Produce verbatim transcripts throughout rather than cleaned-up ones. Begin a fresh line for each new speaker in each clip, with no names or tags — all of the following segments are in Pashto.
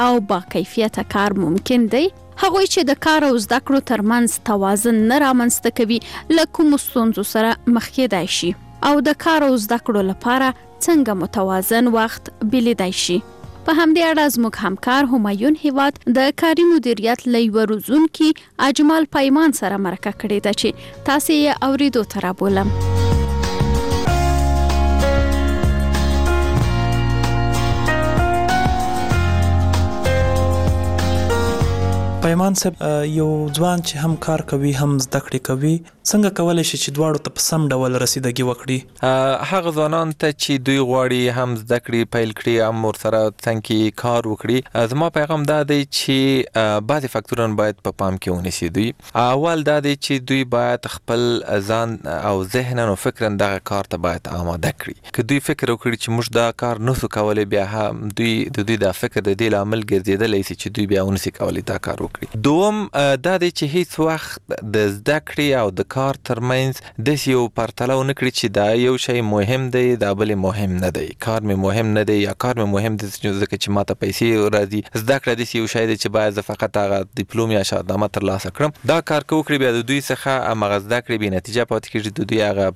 او با کیفیته کار ممکن دی. هغوی چې د کار او زده کړو ترمنځ توازن نه رامنځته کوي له کومو ستونزو سره مخ کېدای شي او د کار او زده کړو لپاره څنګه متوازن وخت بلیدای شي. په همدې اړه زموږ همکار همایون هیواد د کاري مدیریت له یوه روزونکي اجمال پیمان سره مرکه کړې ده چې تاسې یې اورېدو ته رابولم.
پیمان صاحب، یو ځوان چې هم کار کوي هم زده کړې کوي، څنګه کولی شي چې دواړو ته په سم ډول رسیدګي وکړي؟
هغه ځوانان ته چې دوی غواړي هم زده کړې پیل کړي هم ورسره څنګه کار وکړي، زما پیغام دا دی چې بعضې فاکتورونه باید په پام کې ونیسي. دوی اول دا دی چې دوی باید خپل ځان او ذهن او فکر دغه کار ته باید آماده کړي. که دوی فکر وکړي چې موږ دا کار نسو کولی، بیا هم دوی د دوی د فکر د دې لامل ګرځېدلی شي چې دوی بیا ونسي کولی دا کار وکړي. دوم دا دی چې هیڅ وخت د زده کړې او د کار ترمنځ داسې یو پرتله ونه کړي چې دا یو شی مهم دی دا بل مهم نه دی. کار مې مهم نه دی یا کار مې مهم دی ځکه چې ماته پیسې راځي. زده کړه داسې یو شی دی چې باید زه فقط هغه ډیپلوم یا شهادتنامه ترلاسه کړم. دا کار که وکړي بیا د دوی څخه هماغه زده کړې بې نتیجه پاتې کېږي، د دوی هغه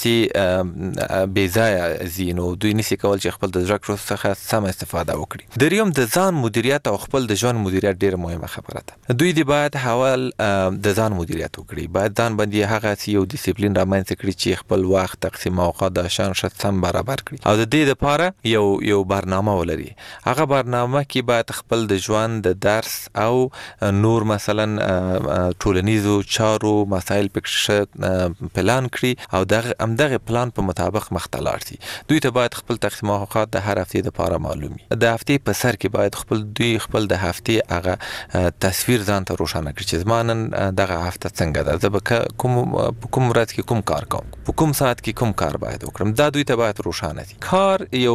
هڅې بې ځایه ځي، نو دوی نشي کولی چې خپل د زده کړو څخه سمه استفاده وکړي. دریم د ځان مدیریت او خپل د ژوند مدیریت ډېره مهمه خبره ده. دوی دی باید حوال د ځان مدیریت وکړي، باید ځان باندې هغه یو ډیسپلین رامنځته کړي چې خپل وخت تقسیم اوقات د شان شت سم برابر کړي او د دې لپاره یو یو برنامه ولري. هغه برنامه کې باید خپل د ژوند د درس او نور مثلا ټولنیزو چارو مسایل پکې پلان کړي او دغه همدغه پلان په مطابق مخ ته لاړ شي. دوی ته باید خپل تقسیم اوقات د هر هفتې لپاره معلومي. د هفتې په سر کې باید خپل دوی خپل د هفتې هغه تصویر ځان ته روښانه کړي چې زما نن دغه هفته څنګه ده، زه به کوم په کوم ورځ کې کوم کار کوم، په کوم ساعت کې کوم کار باید وکړم. دا دوی ته باید روښانه شي. کار یو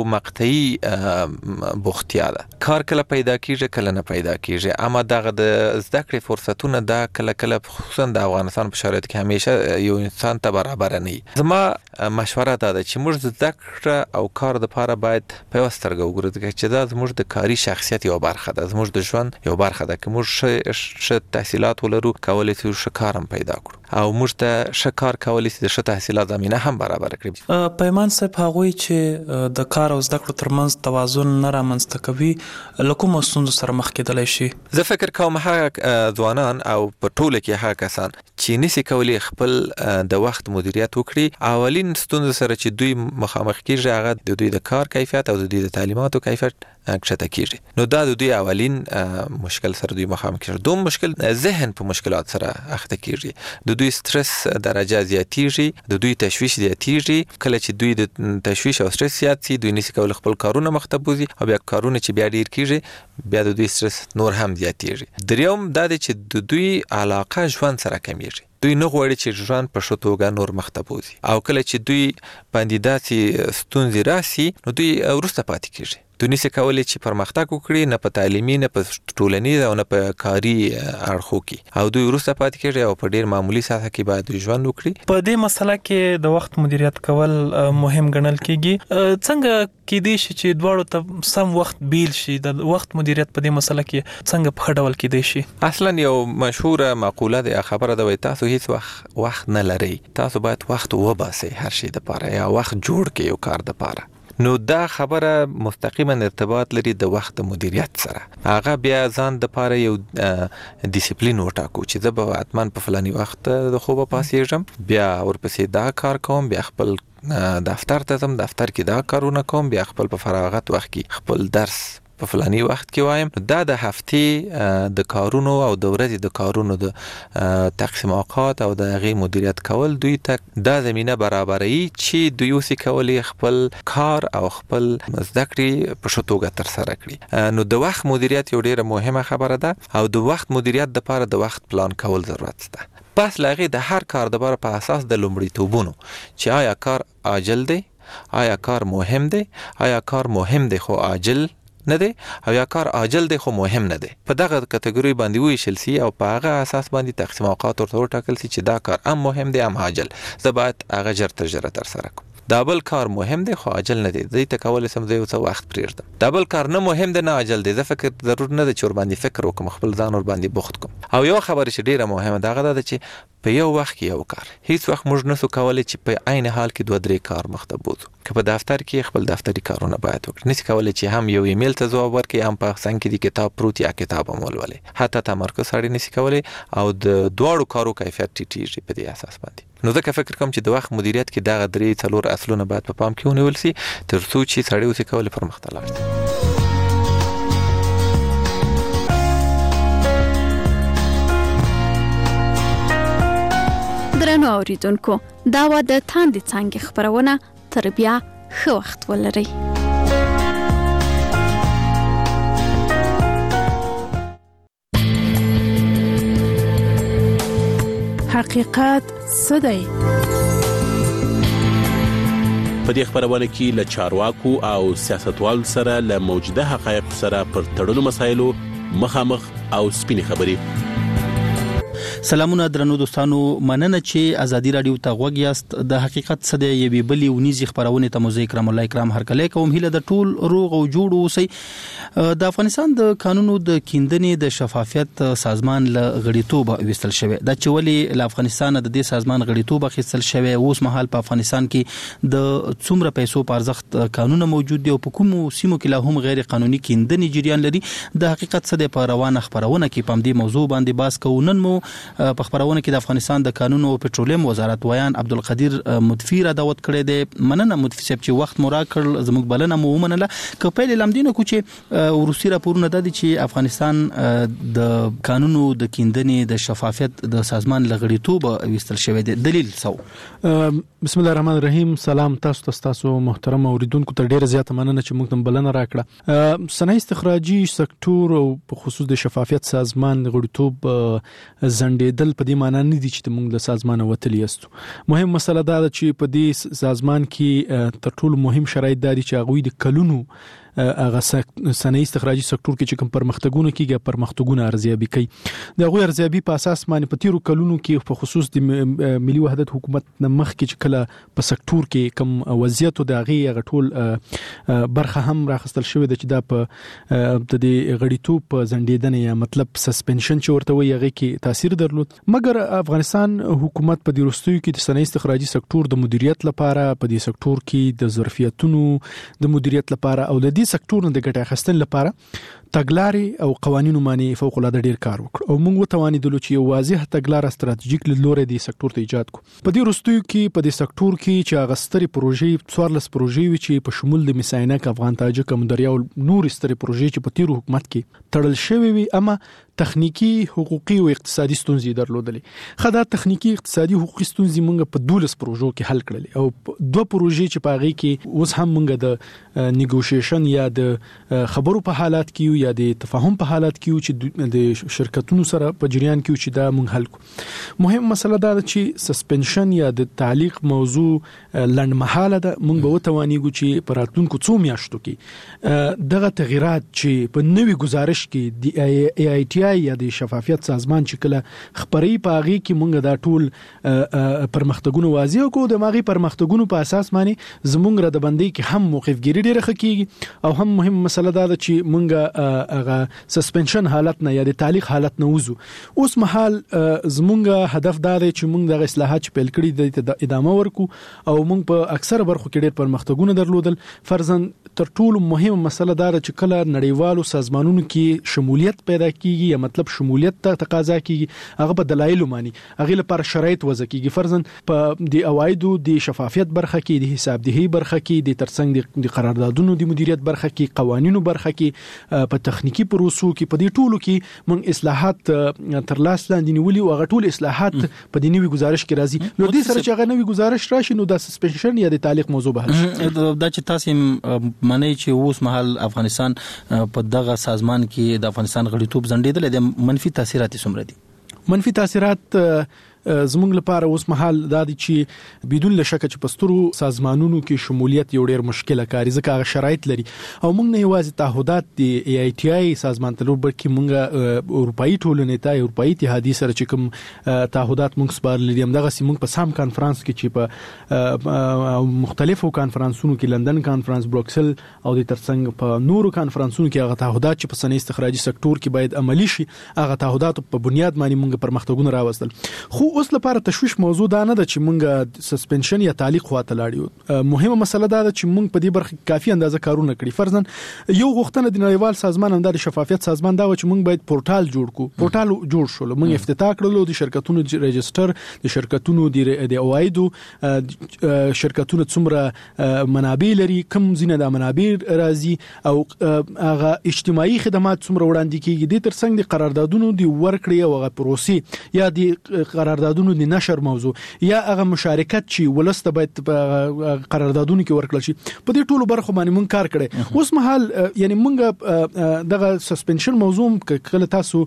مقطعي بوختیا ده. کار کله پیدا کیږي کله نه پیدا کیږي، اما دغه د زده کړې فرصتونه دا کله کله خصوصا د افغانستان په شرایطو کې همیشه یو انسان ته برابر نه وي. زما مشوره دا ده چې موږ زده کړه او کار دپاره باید په یوه سترګه وګورو چې دا زموږ د کاري شخصیت یوه برخه ده، زموږ د ژوند یوه برخه ده. که موږ ښه تحصیلات ولرو کولی شو ښه کار هم پیدا کړو او موږ ته ښه کار کولی شي د ښه تحصیلات زمینه هم برابر کړي.
پیمان صاحب، هغوی چې د کار او زده کړو ترمنځ توازن نه رامنځته کوي له کومو ستونزو سره مخ کېدلی شي؟
زه فکر کوم هغه ځوانان او په ټوله کې هغه کسان چې نشي کولی خپل د وخت مدیریت وکړي، اولین ستونزه سره چې دوی مخامخ کېږي هغه د دوی د کار کیفیت او د دوی د تعلیماتو کیفیت کښته کېږي. نو دا د دوی اولین مشکل سره دوی مخامخ کېږي. دوم مشکل ذهن په مشکلات سره اخته کېږي. د دوی سترس درجه زیاتیږي، د دوی تشویش زیاتیږي. کله چې دوی د تشویش او سترس زیات شي، دوی نشي کولی خپل کارونه مخ ته بوځي او بیا کارونه چې بیا ډیر کېږي بیا د دوی سترس نور هم زیاتیږي. دریم دا دی چې د دوی علاقه ژوند سره کمیږي. دوی نه غواړي چې ژوند په ښه توګه نور مخ ته بوځي او کله چې دوی باندې داسې ستونزې راسي نو دوی وروسته پاتې کېږي. دوی نشي کولی چې پرمختګ وکړي، نه په تعلیمي نه په ټولنیز او نه په کاري اړخو کې، او دوی وروسته پاتې کېږي او په ډېر معمولي ساحه کې باید دوی ژوند وکړي.
په دې مسله کې د وخت مدیریت کول مهم ګڼل کېږي. څنګه کېدای شي چې دواړو ته سم وخت بیل شي؟ د وخت مدیریت په دې مسله کې څنګه په ښه ډول کېدای شي؟
اصلا یو مشهوره مقوله ده، خبره ده، وایي تاسو هیڅ وخت وخت نه لرئ، تاسو باید وخت وباسئ هر شي دپاره یا وخت جوړ کړئ یو کار دپاره. نو دا خبره مستقیما ارتباط لري د وخت مدیریت سره. هغه بیا ځان دپاره یو ډیسپلین وټاکو چې زه به حتما په فلاني وخت د خوبه پاسېږم، بیا ورپسې دا کار کوم، بیا خپل دفتر ته ځم، دفتر کې دا کارونه کوم، بیا خپل په فراغت وخت کې خپل درس په فلاني وخت کې وایم. دا د هفتې د کارونو او د ورځې د کارونو د تقسیم اوقات او د هغې مدیریت کول دوی ته دا زمینه برابروي چې دوی اوسې کولی خپل کار او خپل زده کړې په ښه توګه ترسره کړي. نو د وخت مدیریت یو ډېره مهمه خبره ده او د وخت مدیریت دپاره د وخت پلان کول ضرورت ده. پس له هغې د هر کار دپاره په اساس د لومړیتوبونو چې آیا کار عاجل دی، آیا کار مهم دی، آیا کار مهم دی خو عاجل نه دی، او یا کار عاجل دی خو مهم نه دی، په دغه کټګوري باندې وویشل سي او په هغه اساس باندې تقسیم اوقات ورته وټاکل سي چې دا کار هم مهم دی هم عاجل، زه باید هغه ژر تر ژره ترسره کړم. دابل کار مهم دی خو عاجل نه دی دوی ته کولای سم زه یو څه وخت پرېږدم دابل کار نه مهم دی نه عاجل دی زه فکر ضرور نه دی چې ور باندې فکر وکم خپل ځان ور باندې بوخت کوم او یو خبره چې ډیره مهمه ده هغه ده چې په یو وخت کې یو کار هیڅ وخت موږ نسو کولای چې په عین حال کې دوه درې کار مخته بوزو که په دفتر کې خپل دفتري کارونه باید وکړو نسی کولای چې هم یو ایمیل ته ځواب ورکړي هم په څنګ کې د کتاب پروت یا کتاب هم ولولي حتی تمرکز سړی نسی کولای او د دواړو کارو کیفیت ټیټیږي په دې اساس باندې نو ځکه فکر کوم چې د وخت مدیریت کې دغه درې څلور اصلونه باید په پام کې ونیول شي تر څو چې سړی وسې کولای پرمختګ وکړي
درنو اوریدونکو دا و د تاندې څنګه خبرونه تر بیا ښه وخت ولرئ
حقیقت څه دی؟
په دې خبرونه کې له چارواکو او سیاستوالو سره له موجوده حقایق سره پر تړلو مسایلو مخامخ او سپینې خبرې.
سلامونه درنو دوستانو، مننه چې ازادي رادیو ته غوږ یاست. د حقیقت څه دی یوې بلې ونیزي خبرونه ته مو کرام الله کرام هر کله کوم هیله د ټول روغ او جوړ اوسئ. د افغانستان د قانونو د کیندنې د شفافیت سازمان له غړیتوب وستل شوی دا چې ولی له افغانستان د دې سازمان غړیتوب اخیستل شوی اوس مهال په افغانستان کې د څومره پیسو په ارزښت قانون موجود دی او په کومو سیمو کې لا هم غیر قانوني کیندنې جریان لري. د حقیقت څه دی په روانه خبرونه کې په دې موضوع باندې باس کوو. نن مو په خبرونه کې د افغانستان د قانون او پټرولیم وزارت ویان عبدالقدیر مدفی را دعوت کړی دی. مننه مدفی صاحب چې وخت مو راکړ زموږ بلنه مو ومنله. که پیل لامدینه کو چې ورسي راپورونه د دې چې افغانستان د قانون د کیندنې د شفافیت د سازمان لغړیتوب وستل شوی دی، دلیل څه؟
بسم الله الرحمن الرحیم. سلام تاسو ته، تاسو محترم اوریدونکو ته ډیره زیاته مننه چې موږ ته بلنه راکړه. صنایع استخراجي سکتور او په خصوص د شفافیت سازمان غړیتوب زندیدل په دې معنی نه دي چې موږ له سازمان وتلی یاستو. مهم مسله دا ده چې په دې سازمان کې تر ټولو مهم شرایط دا دي چې هغوی د کلونو هغه صنایع استخراجي سکتور کې چې کوم پرمختګونه کیږي پرمختګونه ارزیابي کوي. د هغوی ارزیابي په اساس باندې په تیرو کلونو کې په خصوص د ملي وحدت حکومت مخ کې چې کله په سکتور کې کوم وضعیت او د هغه ټول برخه هم راخستل شوې ده چې دا په د دې غړیتوب په زندیدنه یا مطلب سسپنشن چې ورته وایي هغه کې تاثیر درلود. مګر افغانستان حکومت په دې وروستیو کې د صنایع استخراجي سکتور د مدیریت لپاره په دې سکتور کې د ظرفیتونو د مدیریت لپاره او د سکتور نه د ګټه اخیستنې لپاره تګلارې او قوانینو باندې فوق العاده ډیر کار وکړ او موږ وتوانیدلو چې یو واضح تګلار استراتیژیک لیدلوري د سکتور ته ایجاد کو. په دې وروستیو کې په دې سکتور کې چې هغه ستري پروژې څوارلس پروژې وي چې په شمول د مساینک افغان تاجک مدریا او نور ستري پروژې چې په تیرو حکومت کې تړل شوی وي اما تخنیکی حقوقي او اقتصادي ستونزې درلودلې. خدا تخنیکی اقتصادي حقوقي ستونزې موږ په دولس پروژو کې حل کړلې او دوه پروژې چې په هغه کې اوس هم موږ د نیګوشیشن یا د خبرو په حالات کې یا د تفاهم په حالات کې چې د شرکتونو سره په جریان کې چې دا موږ حل کو. مهم مسله دا ده چې سسپنشن یا د تعلیق موضوع لنډمحاله ده. موږ به وتوانیږو چې په راتلونکو څو میاشتو کې دغه تغیرات چې په نوي گزارش کې د ای آی ټي یا د شفافیت سازمان چې کله خبري پاغي کې مونږ دا ټول پرمختګونه واضح کو د ماغي پرمختګونو په اساس باندې زمونږ را د بندي کې هم موقفګيري ډیره خکېږي او هم مهم مسله دا ده چې مونږ هغه سسپنشن حالت نه یا د تعلیق حالت نه وځو. اوس مهال زمونږ هدف دا دی چې مونږ د اصلاحات پیل کړي د ادامه ورکو او مونږ په اکثر برخو کې ډیر پرمختګونه درلودل. فرضاً تر ټولو مهمه مسله دا ده چې کله نړیوالو سازمانونو کې شمولیت پیدا کیږي مطلب شمولیت ته تقاضا کیږي هغه په دلایل مانی هغه لپاره شرایط وضع کیږي. فرضاً په د اوایدو د شفافیت برخه کې د حسابدهي برخه کې د ترڅنګ د قراردادونو د مدیریت برخه کې قوانینو برخه کې په تخنیکی پروسو کې په دې ټولو کې موږ اصلاحات تر لاس لاندې نیولې او هغه ټول اصلاحات په دې نوي گزارش کې راځي. نو دې سره چې هغه نوي گزارش راشي نو د سسپنشن یا د تعلیق موضوع به
دا چې تاسو معنی چې اوس مهال افغانستان په دغه سازمان کې د افغانستان غړیتوب زندیدل د منفي تاثیرات څومره دي؟
منفي تاثیرات زموږ لپاره اوس مهال دا دي چې بدون لشک چې پسترو سازمانونو کې شمولیت یو ډیر مشکله کاری ځکه هغه شرایط لري او موږ نه یوازې تعهدات دی ای آی ټی آی سازمان ته بلکې موږ اروپאי ټولنې ته اروپאי اتحادیه سره چې کوم تعهدات موږ سپارل دي همدغه سیمه په سام کانفرنس کې چې په مختلفو کانفرنسونو کې لندن کانفرنس بروکسل او د ترڅنګ په نورو کانفرنسونو کې هغه تعهدات چې په صنعتي استخراجي سکتور کې باید عملی شي هغه تعهدات په بنیاد باندې موږ پرمختګونه راوستل. خو اوس لپاره تشویش موضوع دا نه ده چې موږ سسپنشن یا تعلیق خواته لاړو. مهمه مسله دا ده چې موږ په دې برخه کافي اندازه کارونه کړی. فرضاً یو غوښتنه د نړیوال سازمان هم د شفافیت سازمان دا و چې موږ باید پورټال جوړ کړو. پورټال جوړ شول. موږ افتتاح کړلو د شرکتونو ريجستر د شرکتونو د اوایدو شرکتونو څومره منابع لري کوم زینه د منابع راځي او هغه اجتماعي خدمات څومره وړاندې کیږي د ترڅنګ د قراردادونو د ورکړې او هغه پروسې یا د قراردادونو د نشر موضوع یا هغه مشارکت چې ولسته باید قراردادونو کې ورکړل شي په دې ټولو برخو باندې مونږ کار کړی. اوس مهال یعنی مونږ دغه سسپنشن موضوع کله تاسو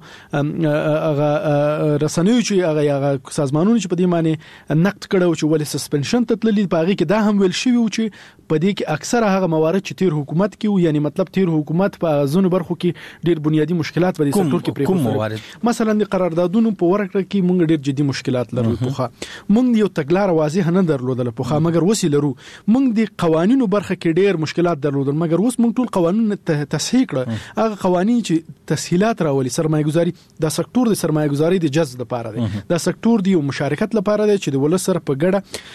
هغه رسنیو چې هغه سازمانونو چې په دې معنی نقد کړو چې ولې سسپنشن ته تللی په هغه کې دا هم ویل شوی و چې په دې کې اکثره هغه موارد چې تیر حکومت کې یعنی مطلب تیر حکومت په ځینو برخو کې ډیر بنیادی مشکلات په دې سکتور کې پریښودل. مثلا د قراردادونو په ورکړه کې مونږ ډیر جدي مشکلات لرو. پوخا مونږ یو تګلار واضح نه درلودل پوخا مګر وسی لرو. مونږ د قوانینو برخه کې ډیر مشکلات درلودل مګر اوس مونږ ټول قوانین تصحیح کړ. هغه قوانین چې تسهیلات راولي سرمایه‌ګذاري د سکتور د سرمایه‌ګذاري د جذب لپاره دی. د سکتور دی مشارکت لپاره دی چې د ولس سره په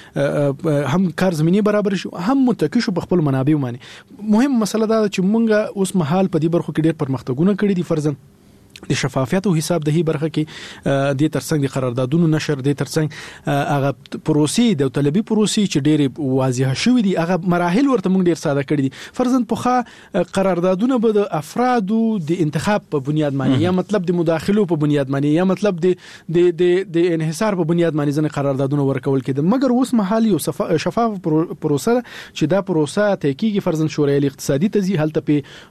ګډه هم کار زميني برابر شي هم متکی شو په خپل منابع باندې. مهم مسله دا چې مونږ اوس مهال په دې برخو کې ډېر پرمختګونه کړي دي. فرضاً د شفافیت او حساب دهي برخه کې د ترڅنګ د قراردادونو نشر د ترڅنګ هغه پروسې د طلبي پروسې چې ډېر واضح شوې دي هغه مراحل ورته موږ ډېر ساده کړی دي. فرضاً په قراردادونه به د افرادو د انتخاب په بنیاد باندې یا مطلب د مداخلو په بنیاد باندې یا مطلب د د د انحصار په بنیاد باندې ځنه قراردادونه ورکول کېده مګر اوس مهال یو شفاف پروسه چې دا پروسه تحقیقي فرضاً شورای اقتصادي تزي هلته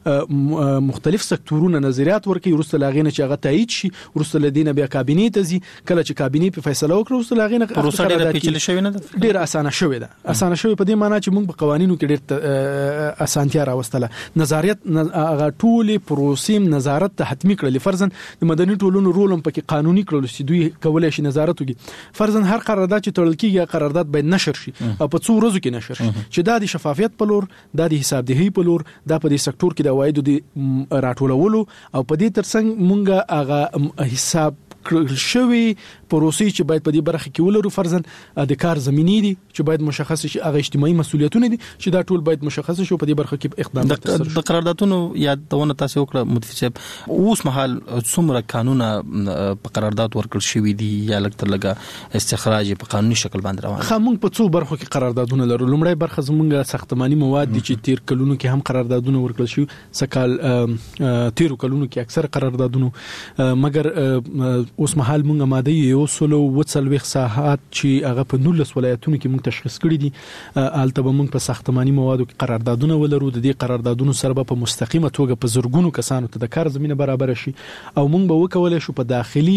په مختلف سکتورونو نظریات ورکړي ورسته لاغې چې هغه تایید شي ورسته لدینه بیا کابینه ته ځي کله چې کابینه په فیصله وکړي ورسته لاغې نه
پروسه ډیره پیچلې شوې نه ده
ډیره اسانه شوې ده اسانه شوې په دې معنی چې موږ په قوانینو کې ډېر اسانتیا راوستله. نظریات هغه ټول پروسې نظارت ته حتمی کړل. فرضاً د مدني ټولنو رول هم پکې قانوني کړل چې دوی کولای شي نظارت وکړي. فرضاً هر قرارداد چې تړل کیږي قرارداد باید نشر شي او په څو ورځو کې نشر شي چې دا د شفافیت په لور دا د حساب دهي په لور دا په دې سکتور کې د عوایدو د راټولولو او په دې ترڅنګ مونږه هغه حساب کړل شوی پروسې چې باید په دې برخه کې ولرو. فرضاً د کار زميني دي چې باید مشخص شي هغه اجتماعي مسولیتونه دي چې دا ټول باید مشخص شي په دې برخه کې اقدامات تر
د قراردادونو یادونه تاسو وکړه مدفع صاحب اوس مهال څومره قانونا په قرارداد ورکړل شوی دي یا لکه لګه استخراج په قانوني شکل باندې روان
خو موږ په څو برخو کې قراردادونه لرو. لومړی برخه زموږ ساختماني مواد دي چې تیر کلونو کې هم قراردادونه ورکړل شوی سکال تیر کلونو کې اکثر قراردادونه مګر اوس مهال موږ ماده یو سلو وڅلويخ ساعات چې هغه په نولس ولایتونو کې موږ تشخیص کړی دي. البته به موږ په ساختماني موادو کې قراردادونه ولرو. د دې قراردادونو سره په مستقیمه توګه په زورګونو کسانو ته د کار زمينه برابر شي او موږ به وکولای شو په داخلي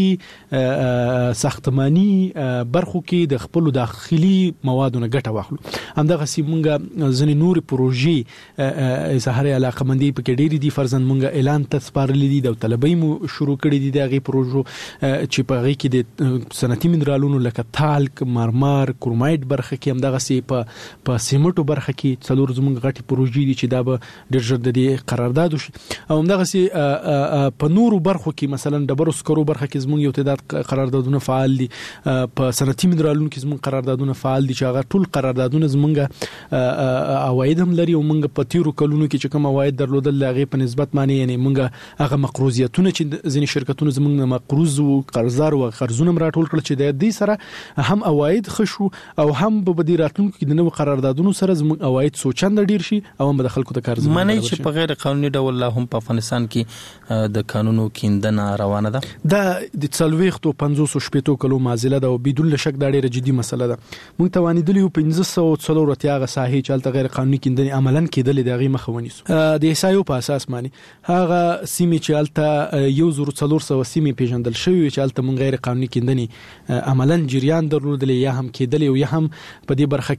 ساختماني برخو کې د خپل داخلي موادو نه ګټه واخلو. همدغه سي موږ ځنې نور پروژې اظهار علاقه مندي په کې ډېری دي. فرضاً موږ اعلان تسپارل دي د طلبي مو شروع کړی دي دغه پروژو چې په هغه کې د صنعتي منرالونو لکه تالک مرمر کرومایټ برخه کې همدغه سي په په سیمټو برخه کې څلور زموږ غټي پروژې دي چې دا به ډېر ژر د دې قرارداد وشي او همدغه سي په نورو برخو کې مثلا د برو سکرو برخه کې زموږ یو تعداد قراردادونه فعال دي. په صنعتي منرالونو کې زموږ قراردادونه فعال دي چې هغه ټول قراردادونه زموږ عواید هم لري او موږ په تیرو کلونو کې چې کوم عواید درلودل هغه په نسبت معنی یعنی موږ هغه مقروضیتونه چې ځینې شرکتونه زموږ مقروض او قرضدار او قرضونه راټول کړل چې د دې سره هم عواید خشو او هم په بدی راتلونکو کې د نوو قراردادونو سره زموږ عواید سوچند ډیر شي او هم د خلکو ته کار زمينه
معنی چې په غیر قانوني ډول هم په افغانستان کې د قانونو کیندنه روانه ده.
دا د څلويخت او پنځوس شپږ کلو معضله ده او بدون شک دا ډیره جدي مسله ده. موږ توانیدلی یو پنځه سوه څلور اتیا ساحې چې الته غیر قانوني کیندنه عملاً کېدل دغه مخه ونیسو. د ایسایو په اساس معنی هغه سیمه چې الته یو زرو څلور سوه سیمه پیژندل شوی چې الته موږ غیر قانوني کیندنه کیندنې عملاً جریان درلودل یا هم کېدل او یا هم په دې برخه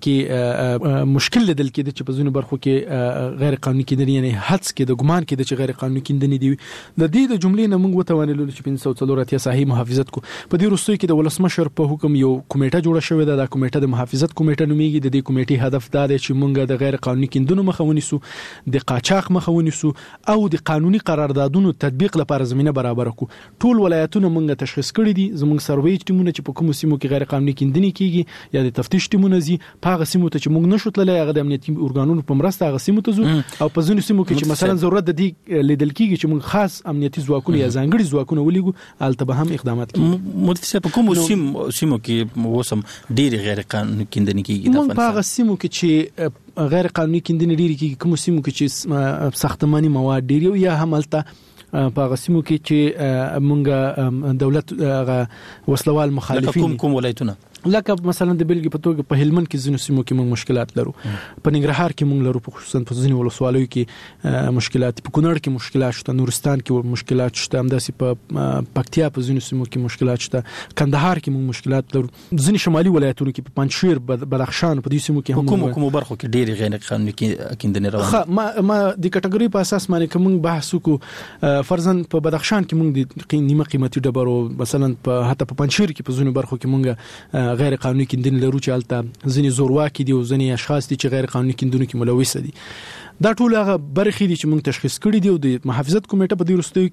کې مشکل لیدل کېده چې په ځینو برخو کې غیر قانوني کیندنې یعنی حدس کې د ګمان کې د چې غیر قانوني کیندنې دي د دې د جملې نه موږ وتوانیدل چې پنځه سوه څلور اتیا ساحې محافظت کو په دې وروستیو کې د ولسمشر په حکم یو کمیټه جوړه شوې ده د کمیټه د محافظت کمیټه نومیږي د دې کمیټې هدف دا دی چې موږ د غیر قانوني کیندنو مخه ونیسو د قاچاق مخه ونیسو او د قانوني قراردادونو تطبیق لپاره زمينه برابر کړو ټول ولایتونه موږ تشخیص کړی دي زموږ سروي ټیمونه چې په کوم سیمو کې غیر قانوني کیندنې کیږي یا د تفتیش ټیمونه زی په هغه سیمو ته چې موږ نشو تللی هغه د امنیتي ارګانونو په مرسته هغه سیمو ته زو او په ځینو سیمو کې چې مثلا ضرورت د دې لیدل کیږي چې موږ خاص امنیتي ځواکونه یا ځانګړي ځواکونه ولېګو الته به هم اقدامات کوي
مدته په کوم سیمو سیمو کې وسم ډېر غیر قانوني کیندنې کیږي
موږ په هغه سیمو کې چې غیر قانوني کیندنې ډېر کیږي کوم سیمو کې چې ساختماني مواد ډېر یا هم الته په هغه سیمو کې چې مونږ دولت هغه وسلوال مخالفین
کوم کوم ولایتونه
لکه مثلا د بلګي په توګه په هلمند کې ځینو سیمو کې موږ مشکلات لرو په ننګرهار کې موږ لرو په خصوصا په ځینو ولسوالیو کې مشکلات په کونړ کې مشکلات شته نورستان کې مشکلات شته همداسې په پکتیا په ځینو سیمو کې مشکلات شته کندهار کې موږ مشکلات لرو ځینې شمالي ولایتونو کې په پنځشیر بدخشان په دې سیمو کې هم
کوم کوم برخو کې ډېر غیر قانوني کیندنې روان
ما ما د کټګوري په اساس باندې کوم بحث وکړو فرضاً په بدخشان کې موږ د نیمه قیمتي ډبرو مثلا په حتی په پنځشیر کې په ځینو برخو کې موږ غیر قانوني کیندنې لرو چې الته ځینې زورواکي دي او ځینې اشخاص دي چې غیر قانوني کیندنو کې ملوث دي دا ټول هغه برخې دي چې موږ تشخیص کړي دي او د محافظت کمیټه په دې وروستیو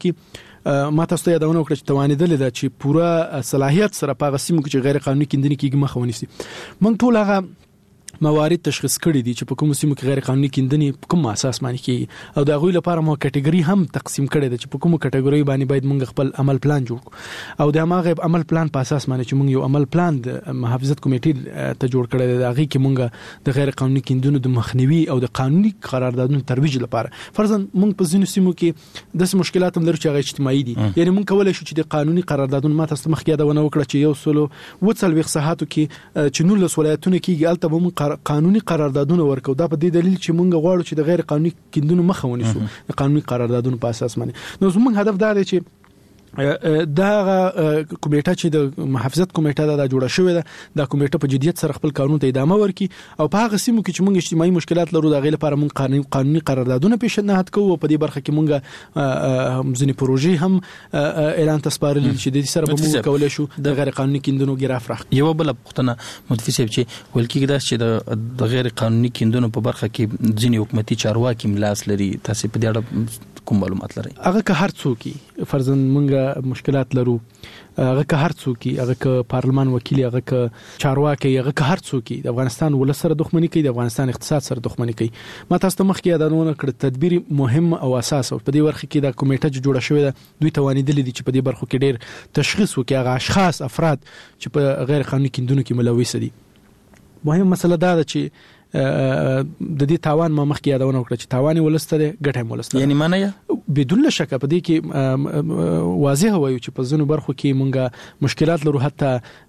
کې ما تاسو ته یادونه وکړه چې توانیدل ده چې پوره صلاحیت سره په هغه سیمو کې چې غیر قانوني کیندنې کېږي مخه ونیسي موږ ټول هغه موارد تشخیص کړي دي چې په کوم سیمو کې غیر قانوني کیندنې کوم اساس باندې کیږي او دا غوي لپاره مو کټګوري هم تقسیم کړي دي چې په کوم کټګوري باندې باید موږ خپل عمل پلان جوړ کړو او د هغه عمل پلان په اساس باندې چې موږ یو عمل پلان د محافظت کمیټې ته جوړ کړی دی هغه کې موږ د غیر قانوني کیندنو د مخنیوي او د قانوني قراردادونو ترویج لپاره فرضاً موږ په ځینو سیمو کې د مشکلات هم لرو چې هغه اجتماعي دي یعنی موږ کولای شو چې د قانوني قراردادونو ماته مخکې یادونه وکړه چې یو سلو وڅلويخ ساعتو کې چې نور لس ولایتونه کې الته به قانوني قراردادونه ورکو دا په دې دلیل چې موږ غواړو چې د غیر قانوني کیندنو مخه ونیسو د قانوني قراردادونو په اساس باندې نو زموږ هدف دا دی چې دا کمیټه چې د محافظت کمیټه دا جوړه شوې ده دا کمیټه په جديت سره خپل کارونو ته ادامه ورکړي او په هغه سیمو کې چې موږ اجتماعي مشکلات لرو دا غیر لپاره موږ قانوني قانوني قراردادونه پیشنهاد کوو په دې برخه کې موږ ځینې پروژې هم اعلان تسپارل چې د دې سره به موږ کولای شو د غیر قانوني کیندنو ګراف راخ
یو بل پښتنه متفسب چې ولکې دا چې د غیر قانوني کیندنو په برخه کې ځینې حکومتي چارواکي ملاس لري تاسو په دې اړه کوم معلومات لرئ
هغه که هر څوک فرضاً موږ مشکلات لرو هغه که هر څوک هغه که پارلمان وکیل هغه که چارواکي هغه که هر څوک د افغانستان ول سره دښمنی کوي د افغانستان اقتصاد سره دښمنی کوي ما تاسو ته مخکې یادونه کړ تدبیر مهم او اساس او په دې ورخه کې د کمیټه جوړه شوې ده دوی توانیدل دي چې په دې برخو کې ډېر تشخیص وکړي هغه اشخاص افراد چې په غیر قانوني کیندنو کې ملوث دي مهم مسله دا ده چې د دې تاوان ما مخکې یادونه وکړه چې تاوان ولسته ده ګټه ولسته
یعنی معنی
بدون شک په دې کې واضح وایو چې په ځینو برخو کې مونږه مشکلات لرو حتی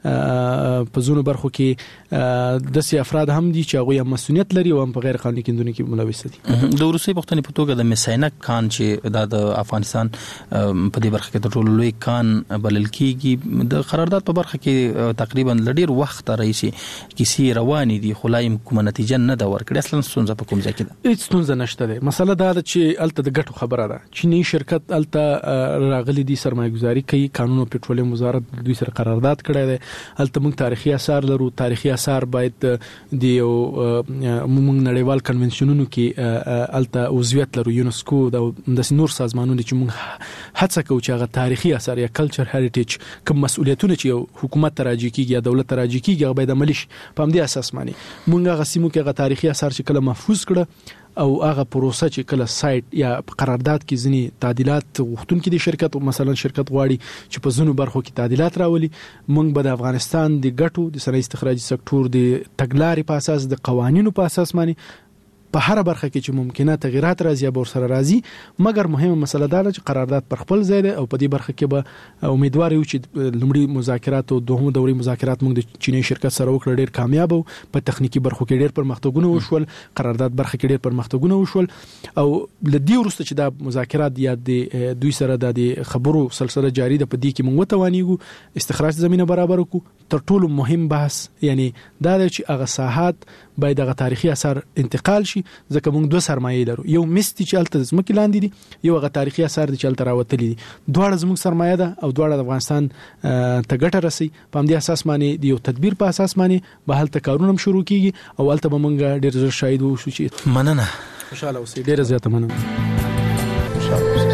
په ځینو برخو کې د سي افراد هم دي چې هغه مسؤلیت لري او هم په غیر قانوني کیندونکو کې ملوث دي
د روسي پښتني په توګه د مسینک کان چې د افغانستان په دې برخه کې د ټولو لوی کان بلل کیږي د قرارداد په برخه کې تقریبا لډیر وخت رئیسي کیسې روانې دي خلایم کومه نتیجه نه دا ورکړي اصلا ستونزه په کوم ځای کې ده
هیڅ ستونزه نشته ده مسله دا ده چې الته د ګټو خبره ده چینی شرکت الته راغلي دي سرمایه‌ګزاري کوي قانون او پټرولیم وزارت دوی سره قرارداد کړی دی الته موږ تاریخي آثار لرو تاریخي آثار باید د یو موږ نړیوال کنونشنونو کې الته عضویت لرو یونسکو د نور سازمانونو چې موږ هڅه کوو چې هغه تاریخي آثار یا کلچر هریټیج کوم مسؤلیتونه چې یو حکومت تراجی کیږي یا دولت تراجی کیږي هغه باید عملي شي په همدې اساس باندې موږ هغه سیمو کې هغه تاریخي آثار چې کله محفوظ کړه او هغه پروسه چې کله سایت یا قرارداد کې ځینی تعدیلات وختون کې د شرکت مثلا شرکت غواړي چې په زونو برخو کې تعدیلات راولي موږ به د افغانستان د ګټو د صنایع استخراجي سکتور د تګلارې په اساس د قوانینو په اساس باندې په هر برخه کې چې ممکنه تغیرات راځي به سره راځي، مګر مهمه مسله دا ده چې قرارداد پر خپل ځای ده او په دې برخه کې به امیدوار یو چې لومړی مذاکرات او دوهم دوري مذاکرات موږ د چینی شرکت سره وکړ ډیر کامیاب او په تخنیکی برخو کې ډیر پرمختګونه وشول، قرارداد برخه کې ډیر پرمختګونه وشول او لدی ورسته چې دا مذاکرات یا د دوی سره د خبرو سلسله جاری ده په دې کې موږ توانیږو استخراج زمينه برابر کو. تر ټولو مهم بحث یعنی دا چې هغه ساحات باید هغه تاریخي اثر انتقال شي، ځکه موږ دوه سرمایه لرو، یو مستي چې الته زمکه لاندې دي، یو هغه تاریخي اثر چې الته راوتلي دي، دواړه زموږ سرمایه ده او دواړه د افغانستان ته ګټه رسي. په همدې اساس باندې د یو تدبیر په اساس باندې به هلته کارونه شروع کیږي او الته به موږ ډیر زر شاهد وشو چې
مننه
خوشاله اوسئ. ډیر زیاته مننه. خوشاله اوسئ.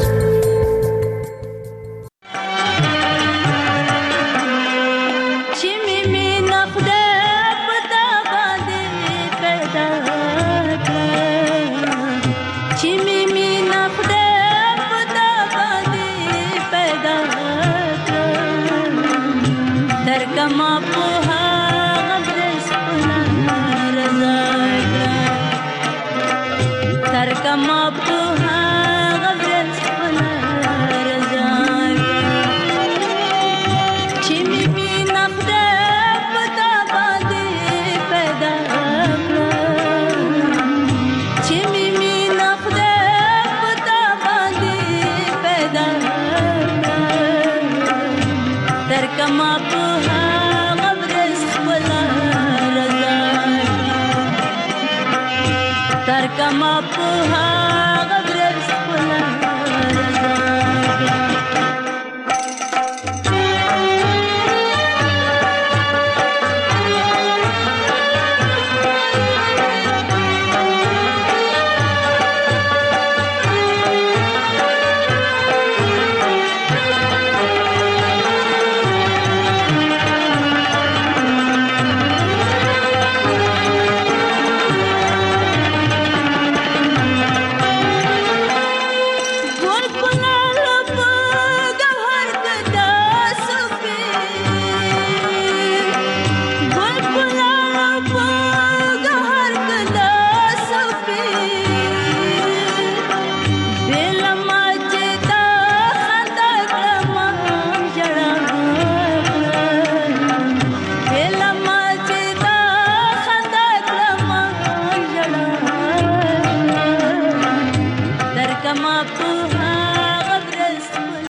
Kama puha